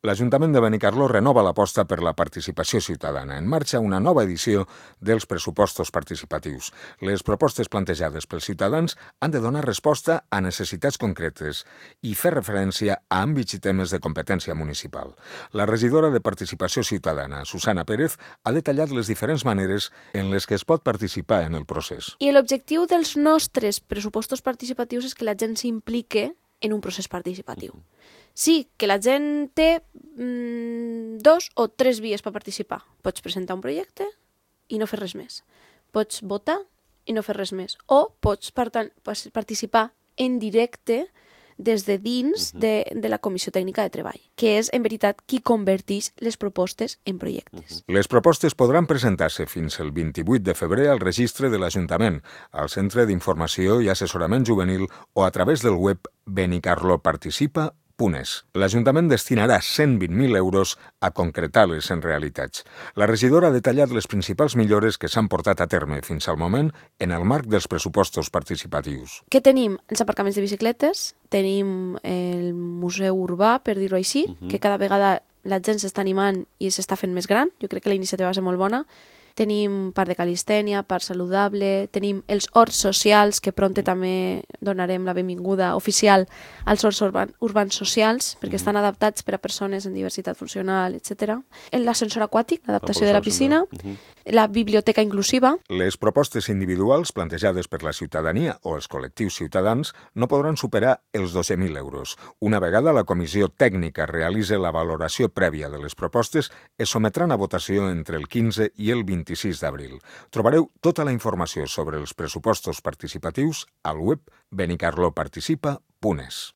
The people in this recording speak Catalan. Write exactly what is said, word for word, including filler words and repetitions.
L'Ajuntament de Benicarló renova l'aposta per la participació ciutadana. En marxa una nova edició dels pressupostos participatius. Les propostes plantejades pels ciutadans han de donar resposta a necessitats concretes i fer referència a àmbits i temes de competència municipal. La regidora de Participació Ciutadana, Susana Pérez, ha detallat les diferents maneres en les que es pot participar en el procés. I l'objectiu dels nostres pressupostos participatius és que la gent s'implique en un procés participatiu. Sí, que la gent té mmm, dos o tres vies per participar. Pots presentar un projecte i no fer res més. Pots votar i no fer res més. O pots participar en directe des de dins de, de la Comissió Tècnica de Treball, que és, en veritat, qui converteix les propostes en projectes. Les propostes podran presentar-se fins el vint-i-vuit de febrer al registre de l'Ajuntament, al Centre d'Informació i Assessorament Juvenil o a través del web benicarlo participa punt es. L'Ajuntament destinarà cent vint mil euros a concretar-les en realitats. La regidora ha detallat les principals millores que s'han portat a terme fins al moment en el marc dels pressupostos participatius. Què tenim? Els aparcaments de bicicletes, tenim el museu urbà, per dir-ho així, uh-huh. que cada vegada la gent s'està animant i s'està fent més gran. Jo crec que la iniciativa va ser molt bona. Tenim part de calistènia, part saludable, tenim els horts socials, que prompte també donarem la benvinguda oficial als horts urban, urbans socials, perquè estan adaptats per a persones en diversitat funcional, etcètera. L'ascensor aquàtic, l'adaptació de la piscina, la biblioteca inclusiva. Les propostes individuals plantejades per la ciutadania o els col·lectius ciutadans no podran superar els dotze mil euros. Una vegada la comissió tècnica realitzi la valoració prèvia de les propostes, es sometran a votació entre el quinze i el vint-i-sis d'abril. Trobareu tota la informació sobre els pressupostos participatius al web benicarlo participa punt es.